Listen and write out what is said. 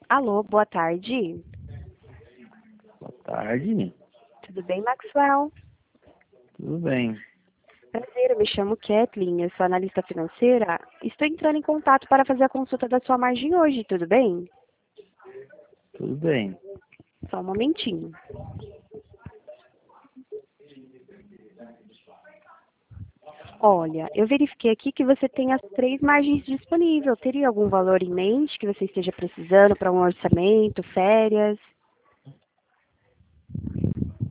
Alô, boa tarde. Boa tarde, Tudo bem, Maxwell? tudo bem, Prazer, eu me chamo Kathleen, eu sou analista financeira. Estou entrando em contato para fazer a consulta da sua margem hoje, tudo bem? tudo bem. Só um momentinho. Olha, eu verifiquei aqui que você tem as 3 margens disponíveis. Teria algum valor em mente que você esteja precisando para um orçamento, férias?